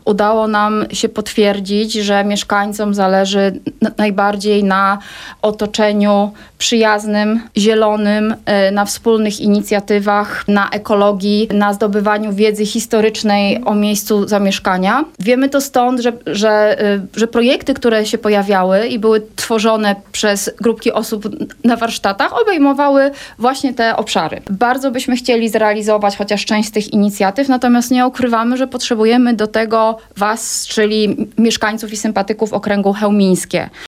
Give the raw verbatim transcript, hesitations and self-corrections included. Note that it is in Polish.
udało nam się potwierdzić, że mieszkańcom zależy najbardziej na otoczeniu przyjaznym, zielonym, na wspólnych inicjatywach, na ekologii, na zdobywaniu wiedzy historycznej o miejscu zamieszkania. Wiemy to stąd, że, że, że projekty, które się pojawiały i były tworzone przez grupki osób na warsztatach, obejmowały właśnie te obszary. Bardzo byśmy chcieli zrealizować chociaż część z tych inicjatyw, natomiast nie ukrywamy, że potrzebujemy do tego was, czyli mieszkańców i sympatyków okręgu chełmińskie.